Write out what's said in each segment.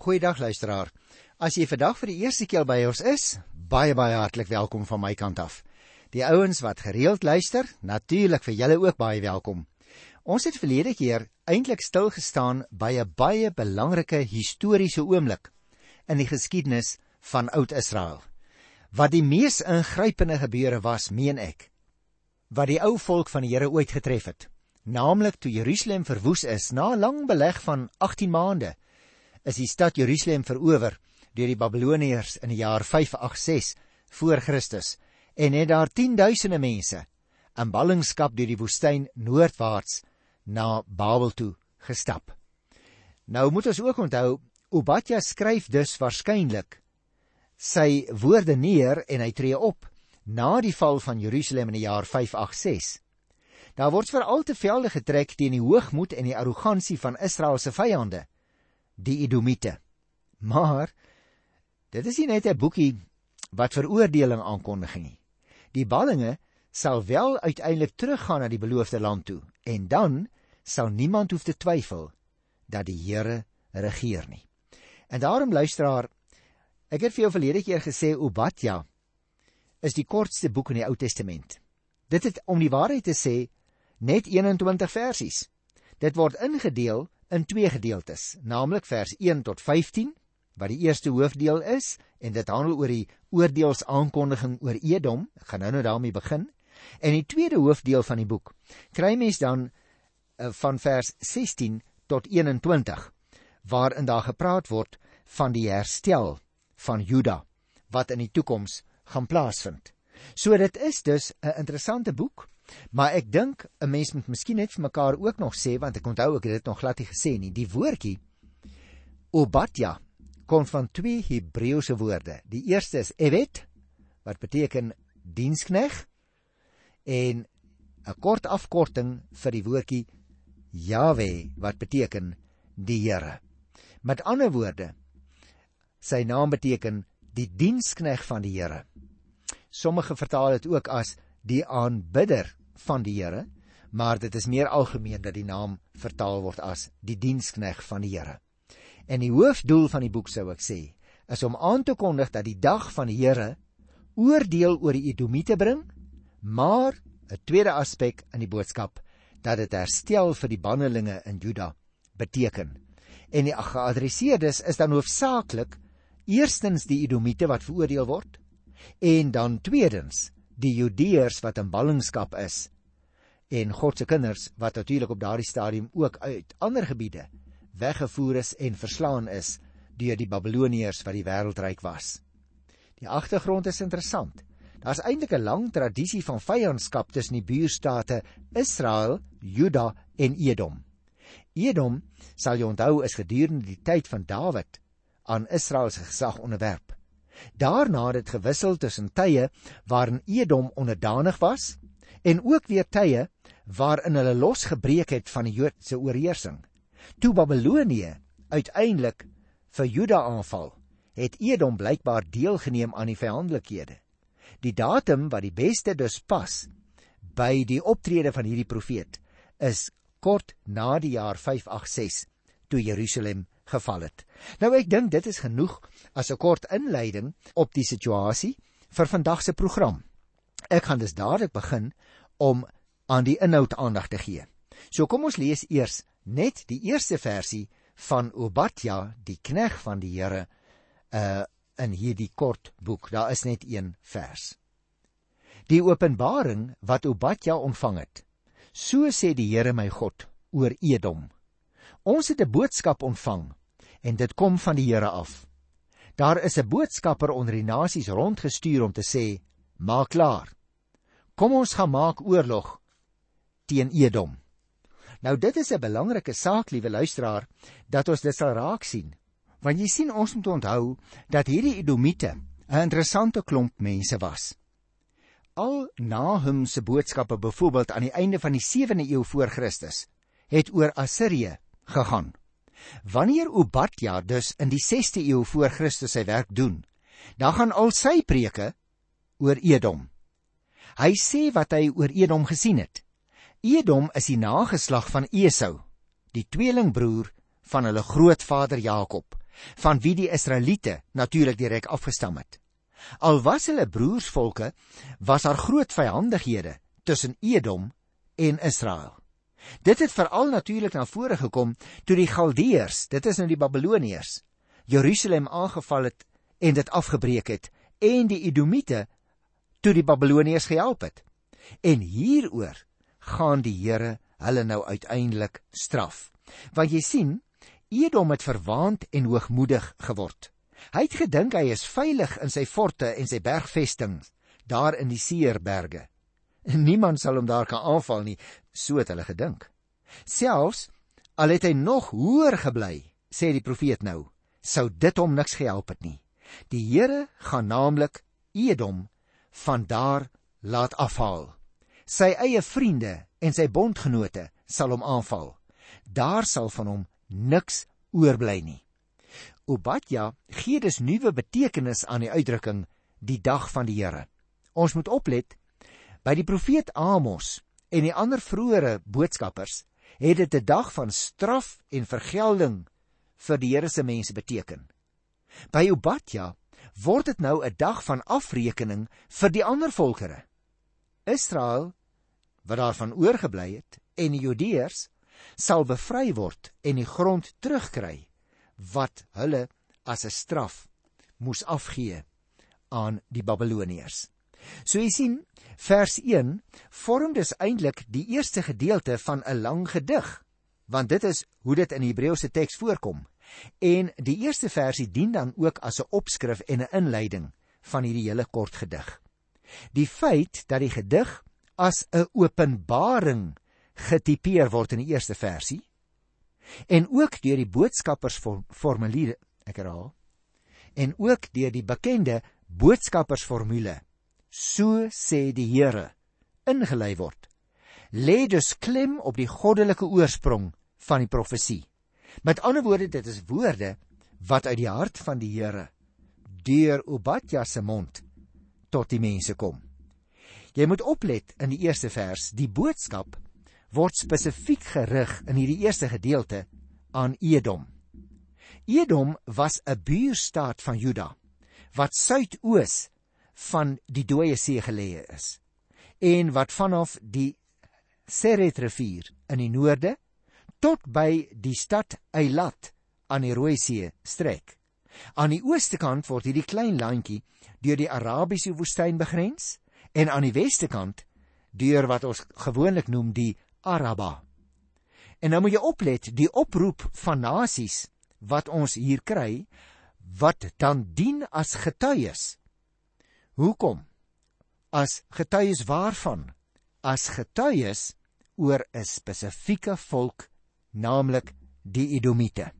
Goeiedag luisteraar. As jy vandag vir die eerste keer by ons is, baie hartlik welkom van my kant af. Die ouens wat gereeld luister, natuurlik vir julle ook baie welkom. Ons het verlede keer eintlik stilgestaan by 'n baie belangrike historiese oomblik in die geskiedenis van Oud-Israel. Wat die mees ingrypende gebeure was, meen ek, wat die ou volk van die Here ooit getref het, naamlik toe Jerusalem verwoes is na 'n lang beleg van 18 maande, is die stad Jerusalem verower deur die Babiloniërs in die jaar 586 voor Christus en het daar 10.000 mense in ballingskap deur die woestyn noordwaarts na Babel toe gestap. Nou moet ons ook onthou, Obadja skryf dus waarskynlik sy woorde neer en hy tree op na die val van Jerusalem in die jaar 586. Daar word veral te velde getrek teen die hoogmoed en die arrogansie van Israel se vyande, die Edomite. Maar dit is nie net 'n boekie wat veroordeling aankondig nie. Die ballinge sal wel uiteindelik teruggaan na die beloofde land toe, en dan sal niemand hoef te twyfel dat die Here regeer nie. En daarom, luisteraar, ek het vir jou verlede keer gesê, Obadja is die kortste boek in die Ou Testament. Dit het, om die waarheid te sê, net 21 versies. Dit word ingedeel in 2 gedeeltes, naamlik vers 1 tot 15, wat die eerste hoofdeel is, en dit handel oor die oordeelsaankondiging oor Edom. Ek gaan nou daarmee begin. En die tweede hoofdeel van die boek kry mens dan van vers 16 tot 21, waarin daar gepraat word van die herstel van Juda, wat in die toekoms gaan plaasvind. So dit is dus 'n interessante boek, maar ek dink 'n mens moet miskien net vir mekaar ook nog sê, want ek onthou ek het dit nog glad nie gesê nie, die woordjie Obadja kom van 2 Hebreëse woorde. Die eerste is Evet, wat beteken dienskneg, en 'n kort afkorting vir die woordjie Jahwe, wat beteken die Here. Met ander woorde, sy naam beteken die dienskneg van die Here. Sommige vertaal dit ook as die aanbidder van die Here, maar dit is meer algemeen dat die naam vertaal word as die dienskneg van die Here. En die hoofdoel van die boek, sou ek sê, is om aan te kondig dat die dag van die Here oordeel oor die Edomite bring, maar 'n tweede aspek in die boodskap, dat dit herstel vir die bannelinge in Juda beteken. En die geadresseerdes is dan hoofsaaklik eerstens die Edomite wat veroordeel word, en dan tweedens die Judeërs wat in ballingskap is, en God se kinders wat natuurlik op daardie stadium ook uit ander gebiede weggevoer is en verslaan is deur die Babiloniërs wat die wêreldryk was. Die agtergrond is interessant. Daar is eintlik 'n lang tradisie van vyandskap tussen die buurstate Israel, Juda en Edom. Edom, sal jy onthou, is gedurende die tyd van Dawid aan Israel se gesag onderwerp. Daarna het dit gewissel tussen tye waarin Edom onderdanig was en ook weer tye waarin hulle losgebreek het van die Joodse oorheersing. Toe Babilonië uiteindelik vir Juda aanval, het Edom blykbaar deelgeneem aan die vyandelikhede. Die datum wat die beste dus pas by die optrede van hierdie profeet is kort na die jaar 586, toe Jerusalem geval het. Nou ek dink dit is genoeg as 'n kort inleiding op die situasie vir vandag se program. Ek gaan dus dadelik begin om aan die inhoud aandag te gee. So kom ons lees eers net die eerste versie van Obadja, die kneg van die Here, in hierdie kort boek. Daar is net 1 vers. Die openbaring wat Obadja ontvang het, so sê die Here my God oor Edom. Ons het 'n boodskap ontvang, en dit kom van die Here af. Daar is 'n boodskapper onder die nasies rondgestuur om te sê, maak klaar. Kom ons gaan maak oorlog teen Edom. Nou dit is 'n belangrike saak, liewe luisteraar, dat ons dit sal raak sien. Want jy sien, ons moet onthou dat hierdie Edomite 'n interessante klomp mense was. Al Nahum se boodskappe byvoorbeeld aan die einde van die 7de eeu voor Christus het oor Assirië gegaan. Wanneer Obadja dus in die 6de eeu voor Christus sy werk doen, dan gaan al sy preke oor Edom. Hy sê wat hy oor Edom gesien het. Edom is die nageslag van Esau, die tweelingbroer van hulle grootvader Jakob, van wie die Israeliete natuurlik direk afgestam het. Al was hulle broersvolke, was daar groot vyhandighede tussen Edom en Israel. Dit het veral natuurlik na vore gekom toe die Galdeërs, dit is nou die Babiloniërs, Jerusalem aangeval het en dit afgebreek het, en die Edomiete toe die Babiloniërs gehelp het. En hieroor gaan die Here hulle nou uiteindelik straf. Want jy sien, Edom het verwaand en hoogmoedig geword. Hy het gedink hy is veilig in sy forte en sy bergvestings, daar in die Seirberge. Niemand sal hom daar kan aanval nie, so het hulle gedink. Selfs, al het hy nog hoër gebly, sê die profeet nou, sou dit hom niks gehelp het nie. Die Here gaan naamlik Edom van daar laat afhaal. Sy eie vriende en sy bondgenote sal hom aanval. Daar sal van hom niks oorbly nie. Obadja gee dus nuwe betekenis aan die uitdrukking die dag van die Here. Ons moet oplet, by die profeet Amos en die ander vroeëre boodskappers het dit 'n dag van straf en vergelding vir die Here se mense beteken. By Obadja word dit nou 'n dag van afrekening vir die ander volkere. Israel, wat daarvan oorgebly het, en die Judeërs sal bevry word en die grond terugkry wat hulle as 'n straf moes afgee aan die Babiloniërs. So jy sien, vers 1 vorm dus eintlik die eerste gedeelte van 'n lang gedig, want dit is hoe dit in die Hebreëse teks voorkom. En die eerste versie dien dan ook as 'n opskrif en 'n inleiding van hierdie hele kort gedig. Die feit dat die gedig as 'n openbaring getipeer word in die eerste versie, en ook deur die boodskappersformuliere, en ook deur die bekende boodskappersformule, so sê die Here, ingelei word, lê dus klem op die goddelike oorsprong van die profesie. Met ander woorde, dit is woorde wat uit die hart van die Here deur Obadja se mond tot die mense kom. Jy moet oplet in die eerste vers, die boodskap word spesifiek gerig in hierdie eerste gedeelte aan Edom. Edom was 'n buurstaat van Juda, wat suidoos van die Dooie See geleë is, en wat vanaf die Seret-rivier in die noorde tot by die stad Eilat aan die Rooi See strek. Aan die ooste kant word hierdie klein landjie deur die Arabiese woestyn begrens, en aan die weste kant deur wat ons gewoonlik noem die Araba. En nou moet jy oplet, die oproep van nasies wat ons hier kry, wat dan dien as getuies. Hoekom? As getuies waarvan? As getuies oor 'n spesifieke volk, naamlik die Edomiete.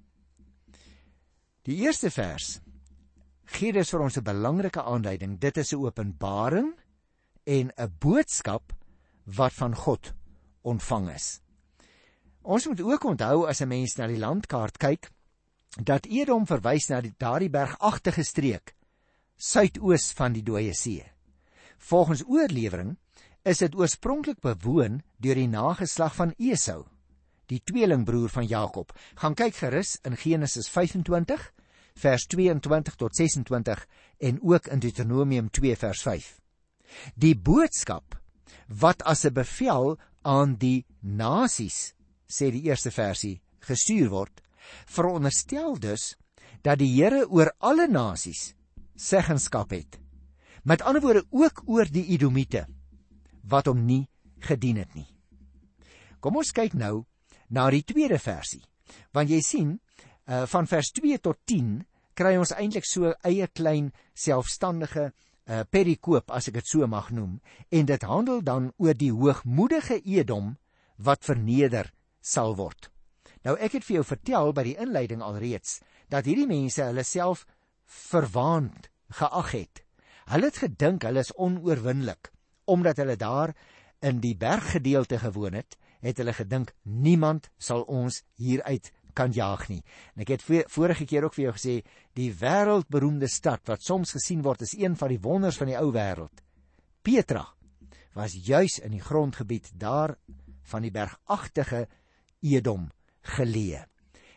Die eerste vers gee dus vir ons 'n belangrike aanduiding. Dit is 'n openbaring en 'n boodskap wat van God ontvang is. Ons moet ook onthou, as 'n mens na die landkaart kyk, dat Edom verwys na daardie bergagtige streek suidoos van die Dooie See. Volgens oorlewering is dit oorspronklik bewoon deur die nageslag van Esau, die tweelingbroer van Jakob. Gaan kyk gerus in Genesis 25 vers 22 tot 26 en ook in Deuteronomium 2 vers 5. Die boodskap wat as 'n bevel aan die nasies, sê die eerste versie, gestuur word, veronderstel dus dat die Here oor alle nasies seggenskap het. Met ander woorde ook oor die Edomiete, wat hom nie gedien het nie. Kom ons kyk nou na die tweede versie, want jy sien, van vers 2 tot 10 kry ons eintlik so eie klein selfstandige perikoop, as ek dit so mag noem, en dit handel dan oor die hoogmoedige Edom wat verneder sal word. Nou ek het vir jou vertel by die inleiding alreeds, dat hierdie mense hulle self verwaand geag het. Hulle het gedink hulle is onoorwinlik, omdat hulle daar in die berggedeelte gewoon het, het hulle gedink niemand sal ons hieruit kan jaag nie. En ek het vorige keer ook vir jou gesê, die wêreldberoemde stad wat soms gesien word as een van die wonders van die ou wêreld, Petra, was juis in die grondgebied daar van die bergagtige Edom geleë.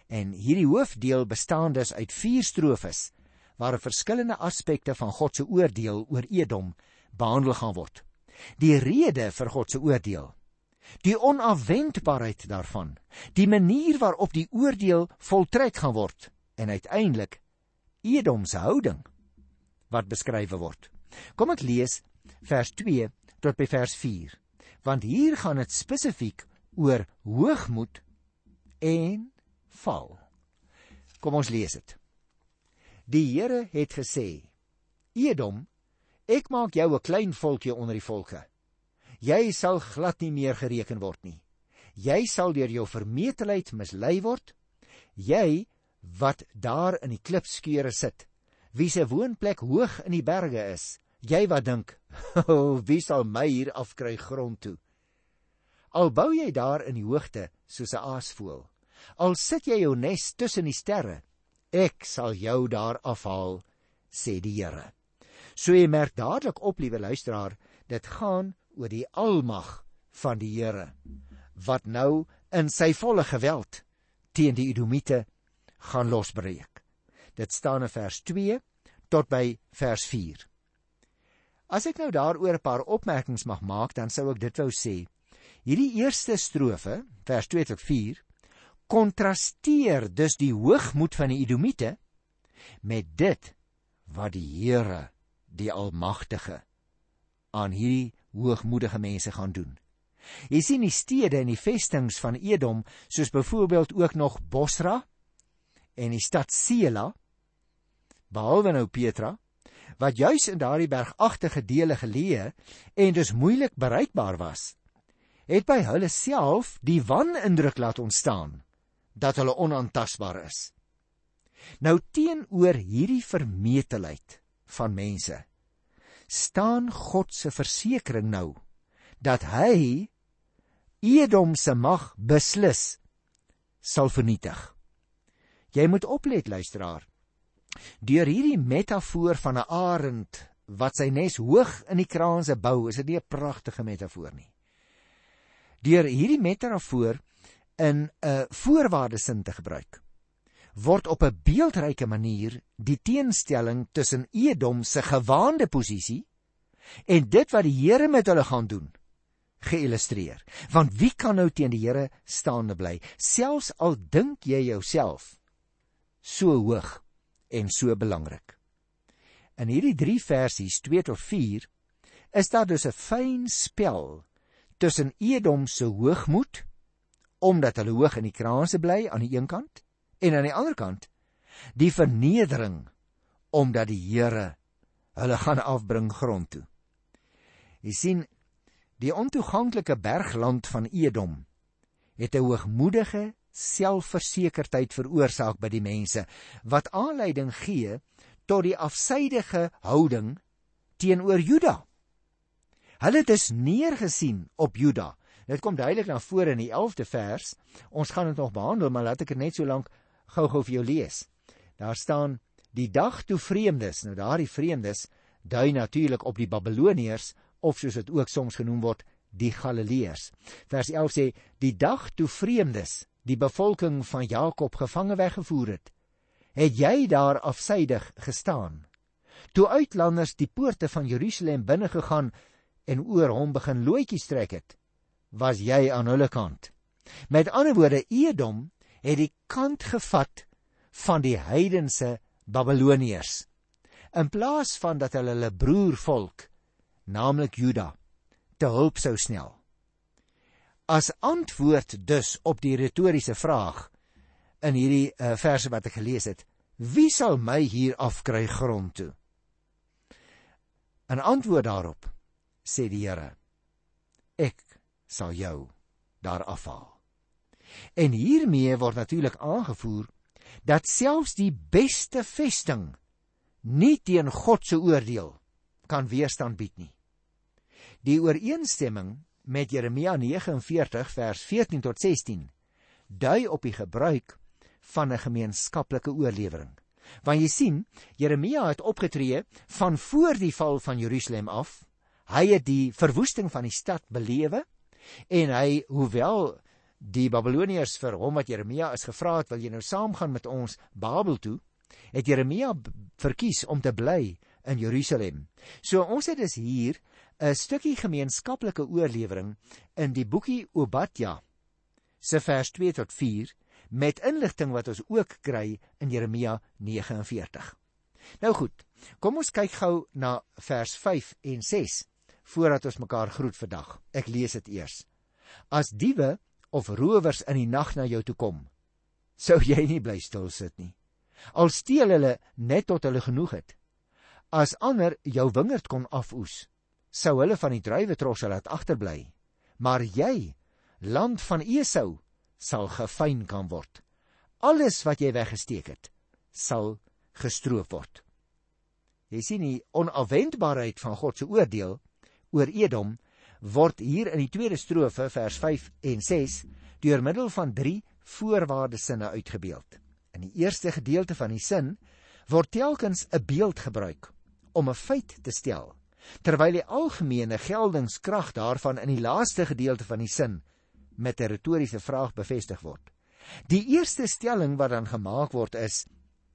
En hierdie hoofdeel bestaan dus uit 4 strofes, waar verskillende aspekte van God se oordeel oor Edom behandel gaan word. Die rede vir God se oordeel, die onafwendbaarheid daarvan, die manier waarop die oordeel voltrek gaan word, en uiteindelik Edom se houding wat beskryf word. Kom ek lees vers 2 tot by vers 4, want hier gaan dit spesifiek oor hoogmoed en val. Kom ons lees dit. Die Here het gesê, Edom, ek maak jou 'n klein volkie onder die volke. Jy sal glad nie meer gereken word nie. Jy sal deur jou vermetelheid mislei word. Jy wat daar in die klipskeure sit, wie se woonplek hoog in die berge is. Jy wat dink, wie sal my hier afkry grond toe? Al bou jy daar in die hoogte soos 'n aasvoël, al sit jy jou nes tussen die sterre, ek sal jou daar afhaal, sê die Here. So jy merk dadelik op, liewe luisteraar, dit gaan oor die almag van die Here, wat nou in sy volle geweld teen die Edomiete gaan losbreek. Dit staan in vers 2 tot by vers 4. As ek nou daaroor 'n paar opmerkings mag maak, dan sou ek dit wou sê. Hierdie eerste strofe, vers 2 tot 4, kontrasteer dus die hoogmoed van die Edomiete met dit wat die Here, die Almagtige, aan hierdie hoogmoedige mense gaan doen. Jy sien die stede en die vestings van Edom, soos byvoorbeeld ook nog Bosra en die stad Sela, behalwe nou Petra, wat juis in daardie bergagtige dele geleë en dus moeilik bereikbaar was, het by hulle self die wanindruk laat ontstaan dat hulle onaantastbaar is. Nou teenoor hierdie vermetelheid van mense staan God se versekering nou dat hy Edom se mag beslis sal vernietig. Jy moet oplet, luisteraar. Deur hierdie metafoor van 'n arend wat sy nes hoog in die kraanse bou, is dit nie 'n pragtige metafoor nie. Deur hierdie metafoor in 'n voorwaardesin te gebruik, word op 'n beeldryke manier die teenstelling tussen Edom se gewaande posisie en dit wat die Here met hulle gaan doen, geïllustreer. Want wie kan nou teen die Here staande bly, selfs al dink jy jouself so hoog en so belangrik? In hierdie 3 versies, 2 tot 4, is daar dus 'n fyn spel tussen Edom se hoogmoed, omdat hulle hoog in die kraanse bly aan die een kant, en aan die ander kant, die vernedering, omdat die Here hulle gaan afbring grond toe. Jy sien, die ontoeganklike bergland van Edom het 'n hoogmoedige selfversekerdheid veroorsaak by die mense, wat aanleiding gee tot die afsydige houding teenoor Juda. Hulle het dus neergesien op Juda. Dit kom duidelik na vore in die 11de vers. Ons gaan dit nog behandel, maar laat ek dit net so lank gou-gou vir jou lees. Daar staan, die dag toe vreemdes, nou daardie vreemdes dui natuurlik op die Babiloniërs, of soos dit ook soms genoem word, die Galileërs. Vers 11 sê, die dag toe vreemdes die bevolking van Jakob gevange weggevoer het jy daar afsydig gestaan. Toe uitlanders die poorte van Jerusalem binne gegaan en oor hom begin looitjies trek het, was jy aan hulle kant. Met ander woorde, Edom het die kant gevat van die heidense Babiloniërs, in plaas van dat hulle broervolk, naamlik Juda, te hulp sou snel. As antwoord dus op die retoriese vraag in hierdie verse wat ek gelees het, wie sal my hier afkry grond toe? In antwoord daarop sê die Here, ek sal jou daar afhaal. En hiermee word natuurlik aangevoer dat selfs die beste vesting nie teen God se oordeel kan weerstand bied nie. Die ooreenstemming met Jeremia 49 vers 14 tot 16 dui op die gebruik van 'n gemeenskaplike oorlewering. Want jy sien, Jeremia het opgetree van voor die val van Jerusalem af. Hy het die verwoesting van die stad belewe en hy, hoewel die Babyloniërs vir hom wat Jeremia is gevra het, wil jy nou saamgaan met ons Babel toe, het Jeremia verkies om te bly in Jerusalem. So ons het dus hier 'n stukkie gemeenskaplike oorlewering in die boekie Obadja se vers 2 tot 4 met inligting wat ons ook kry in Jeremia 49. Nou goed, kom ons kyk gou na vers 5 en 6 voordat ons mekaar groet vandag. Ek lees dit eers. As diewe of rowers in die nag na jou toe kom, sou jy nie bly stil sit nie. Al steel hulle net tot hulle genoeg het. As ander jou wingerd kon afoes, sou hulle van die druiwetrosse laat agterbly. Maar jy, land van Esau, sal gefyn kan word. Alles wat jy weggesteek het, sal gestroop word. Jy sien die onafwendbaarheid van God se oordeel oor Edom word hier in die tweede strofe, vers 5 en 6, deur middel van 3 voorwaardesinne uitgebeeld. In die eerste gedeelte van die sin word telkens 'n beeld gebruik om 'n feit te stel, terwyl die algemene geldingskrag daarvan in die laaste gedeelte van die sin met 'n retoriese vraag bevestig word. Die eerste stelling wat dan gemaak word is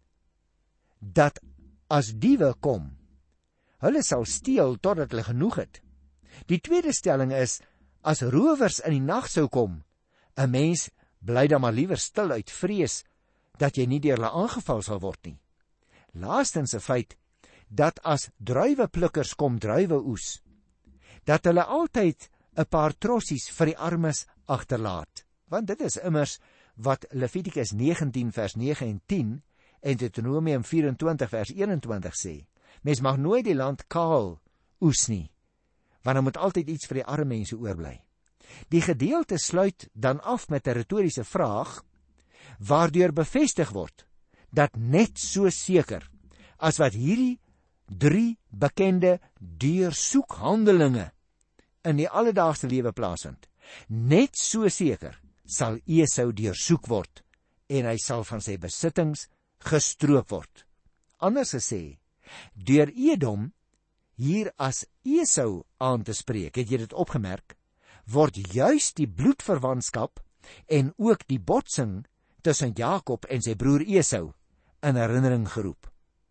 dat as diewe kom, hulle sal steel totdat hulle genoeg het. Die tweede stelling is, as rowers in die nag sou kom, 'n mens bly dan maar liewer stil uit vrees dat jy nie deur hulle aangeval sal word nie. Laastens 'n feit, dat as druiweplukkers kom druiwe oes, dat hulle altyd 'n paar trossies vir die armes agterlaat. Want dit is immers wat Levitikus 19 vers 9 en 10 en Deuteronomium 24 vers 21 sê. Mens mag nooit die land kaal oes nie, want dan moet altyd iets vir die arme mense oorbly. Die gedeelte sluit dan af met 'n retoriese vraag, waardeur bevestig word, dat net so seker as wat hierdie 3 bekende deursoekhandelinge in die alledaagse lewe plaasvind, net so seker sal Esau deursoek word en hy sal van sy besittings gestroop word. Anders gesê, deur Edom hier as Esau aan te spreek, het jy dit opgemerk, word juis die bloedverwantskap en ook die botsing tussen Jakob en sy broer Esau in herinnering geroep.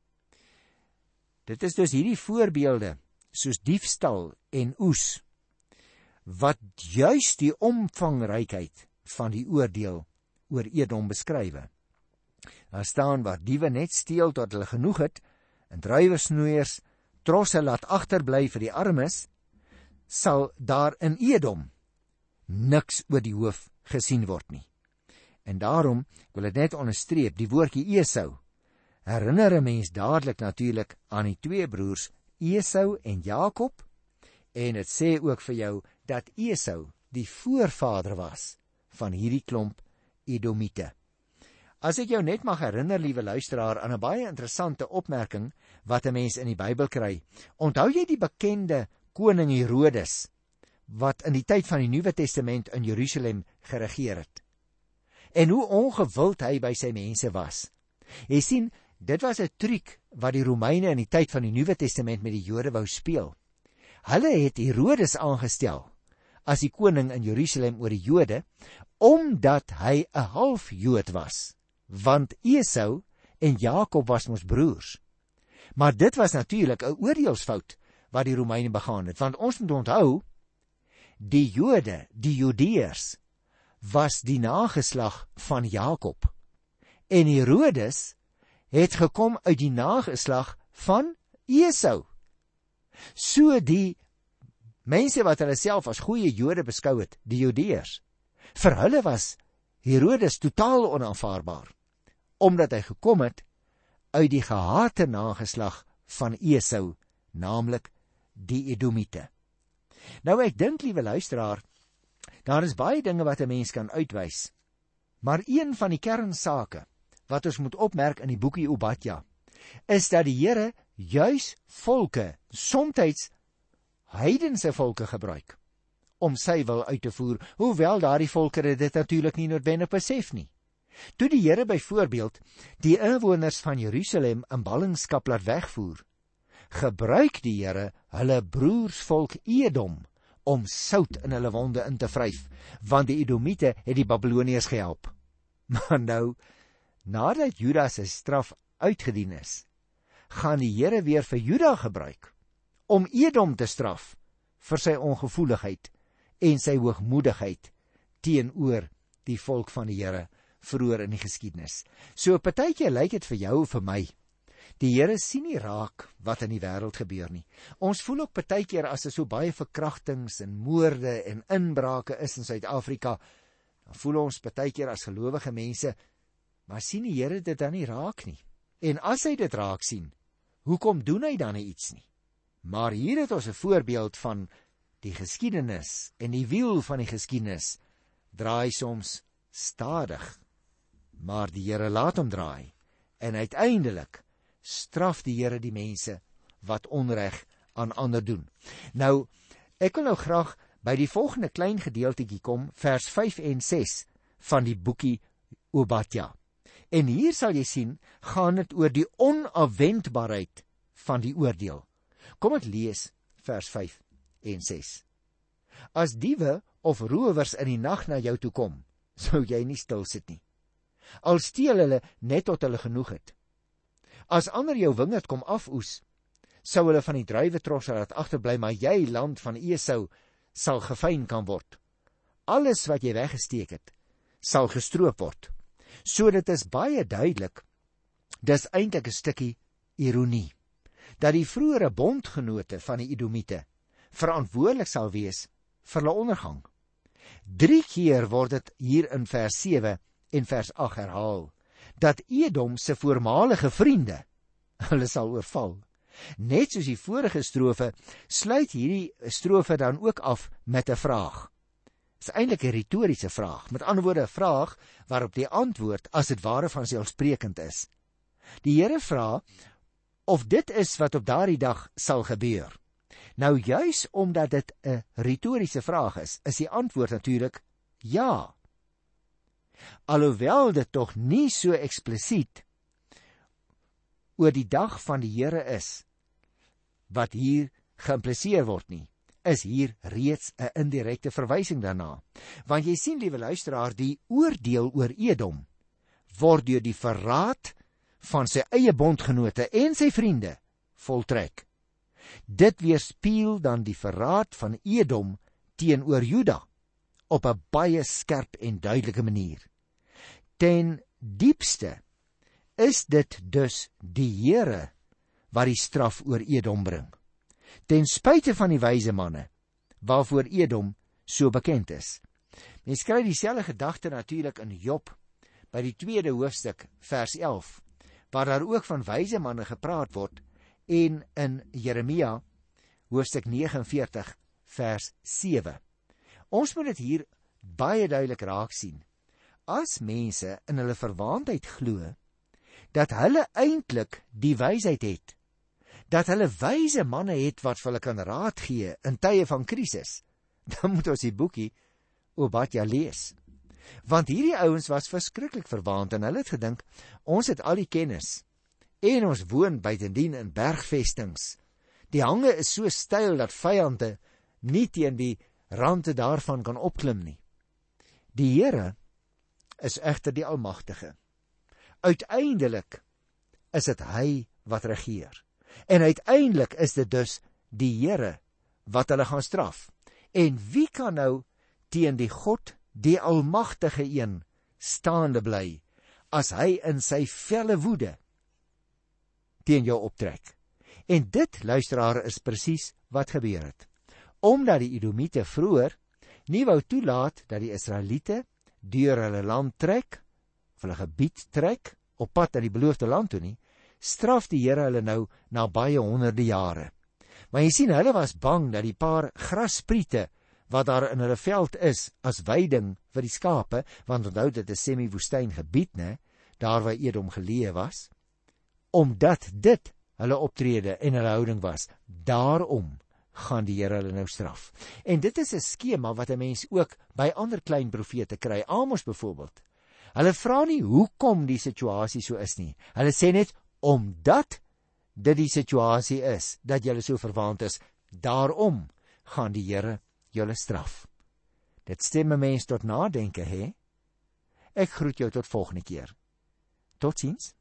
Dit is dus hierdie voorbeelde, soos diefstal en oes, wat juis die omvangrykheid van die oordeel oor Edom beskrywe. Daar staan waar diewe net steel tot hulle genoeg het, en druiwersnoeiers trosse laat agterbly vir die armes, sal daar in Edom niks oor die hoof gesien word nie. En daarom wil ek net onderstreep, die woordjie Esau herinner 'n mens dadelik natuurlik aan die 2 broers Esau en Jakob, en dit sê ook vir jou dat Esau die voorvader was van hierdie klomp Edomite. As ek jou net mag herinner, liewe luisteraar, aan 'n baie interessante opmerking wat 'n mens in die Bybel kry. Onthou jy die bekende koning Herodes, wat in die tyd van die Nuwe Testament in Jerusalem geregeer het? En hoe ongewild hy by sy mense was. Jy sien, dit was 'n truc wat die Romeine in die tyd van die Nuwe Testament met die Jode wou speel. Hulle het Herodes aangestel as die koning in Jerusalem oor die Jode, omdat hy 'n half Jood was, want Esau en Jakob was mos broers. Maar dit was natuurlik 'n oordeelsfout wat die Romeine begaan het, want ons moet onthou, die Jode, die Judeërs, was die nageslag van Jakob, en Herodes het gekom uit die nageslag van Esau. So die mense wat hulle self as goeie Jode beskou het, die Judeërs, vir hulle was Herodes totaal onaanvaarbaar, omdat hy gekom het uit die gehate nageslag van Esau, naamlik die Edomite. Nou ek dink, liewe luisteraar, daar is baie dinge wat 'n mens kan uitwys, maar een van die kernsake wat ons moet opmerk in die boekie Obadja, is dat die Here juis volke, somtyds heidense volke gebruik, om sy wil uit te voer, hoewel daardie volke dit natuurlik nie noodwendig besef nie. Toe die Here byvoorbeeld die inwoners van Jerusalem in ballingskap laat wegvoer, gebruik die Here hulle broersvolk Edom om sout in hulle wonde in te vryf, want die Edomiete het die Babiloniërs gehelp. Maar nou, nadat Juda se straf uitgedien is, gaan die Here weer vir Juda gebruik om Edom te straf vir sy ongevoeligheid en sy hoogmoedigheid teenoor die volk van die Here vroeër in die geskiedenis. So partykeer lyk dit vir jou of vir my, die Here sien nie raak wat in die wêreld gebeur nie. Ons voel ook partykeer as daar so baie verkrachtings en moorde en inbrake is in Suid-Afrika, dan voel ons partykeer as gelowige mense, maar sien die Here dit dan nie raak nie. En as hy dit raak sien, hoekom doen hy dan nie iets nie? Maar hier het ons 'n voorbeeld van die geskiedenis, en die wiel van die geskiedenis draai soms stadig, maar die Here laat hom draai, en uiteindelik straf die Here die mense wat onreg aan ander doen. Nou, ek wil nou graag by die volgende klein gedeeltetjie kom, vers 5 en 6 van die boekie Obadja. En hier sal jy sien, gaan dit oor die onafwendbaarheid van die oordeel. Kom ek lees vers 5 en 6. As diewe of rowers in die nag na jou toe kom, sou jy nie stil sit nie. Al steel hulle net tot hulle genoeg het. As ander jou wingerd kom afoes, sou hulle van die druiwetrosse laat agterbly, maar jy, land van Esau, sal gefyn kan word. Alles wat jy weggesteek het, sal gestroop word. So dit is baie duidelik, dis eintlik 'n stukkie ironie, dat die vroeëre bondgenote van die Edomiete verantwoordelik sal wees vir hulle ondergang. 3 keer word dit hier in vers 7 en vers 8 herhaal, dat Edom se voormalige vriende hulle sal oorval. Net soos die vorige strofe, sluit hierdie strofe dan ook af met 'n vraag. Dit is eintlik 'n retoriese vraag, met ander woorde 'n vraag waarop die antwoord as dit ware van selfsprekend is. Die Here vra of dit is wat op daardie dag sal gebeur. Nou juis omdat dit 'n retoriese vraag is die antwoord natuurlik ja. Alhoewel dit tog nie so eksplisiet oor die dag van die Here is, wat hier geïmpliseer word nie, is hier reeds 'n indirekte verwysing daarna. Want jy sien, liewe luisteraar, die oordeel oor Edom word deur die verraad van sy eie bondgenote en sy vriende voltrek. Dit weerspieël dan die verraad van Edom teenoor Juda op 'n baie skerp en duidelike manier. Ten diepste is dit dus die Here wat die straf oor Edom bring, ten spyte van die wyse manne waarvoor Edom so bekend is. Mens kry dieselfde gedagte natuurlik in Job by die 2de hoofstuk vers 11, waar daar ook van wyse manne gepraat word, en in Jeremia hoofstuk 49 vers 7. Ons moet dit hier baie duidelik raak sien. As mense in hulle verwaandheid glo dat hulle eintlik die wysheid het, dat hulle wyse manne het wat vir hulle kan raad gee in tye van krisis, dan moet ons die boekie Obadja lees. Want hierdie ouens was verskriklik verwaand en hulle het gedink, ons het al die kennis en ons woon buitendien in bergvestings. Die hange is so styl dat vyande nie teen die rande daarvan kan opklim nie. Die Here is egter die Almagtige. Uiteindelik is dit hy wat regeer. En uiteindelik is dit dus die Here wat hulle gaan straf. En wie kan nou teen die God, die Almagtige een, staande bly, as hy in sy felle woede teen jou optrek? En dit, luisteraar, is presies wat gebeur het. Omdat die Edomiete vroeër nie wou toelaat dat die Israeliete deur hulle land trek, of hulle gebied trek, op pad na die beloofde land toe nie, straf die Here hulle nou na baie honderde jare. Maar jy sien, hulle was bang dat die paar grasspriete wat daar in hulle veld is, as weiding vir die skape, want onthou dit is semi-woestyn gebied, né, daar waar Edom geleë was, omdat dit hulle optrede en hulle houding was, daarom gaan die Here hulle nou straf. En dit is 'n skema wat 'n mens ook by ander klein profete kry, Amos byvoorbeeld. Hulle vra nie hoekom die situasie so is nie. Hulle sê net, omdat dit die situasie is, dat julle so verwaand is, daarom gaan die Here julle straf. Dit stem 'n mens tot nadenke, hè? Ek groet jou tot volgende keer. Totsiens.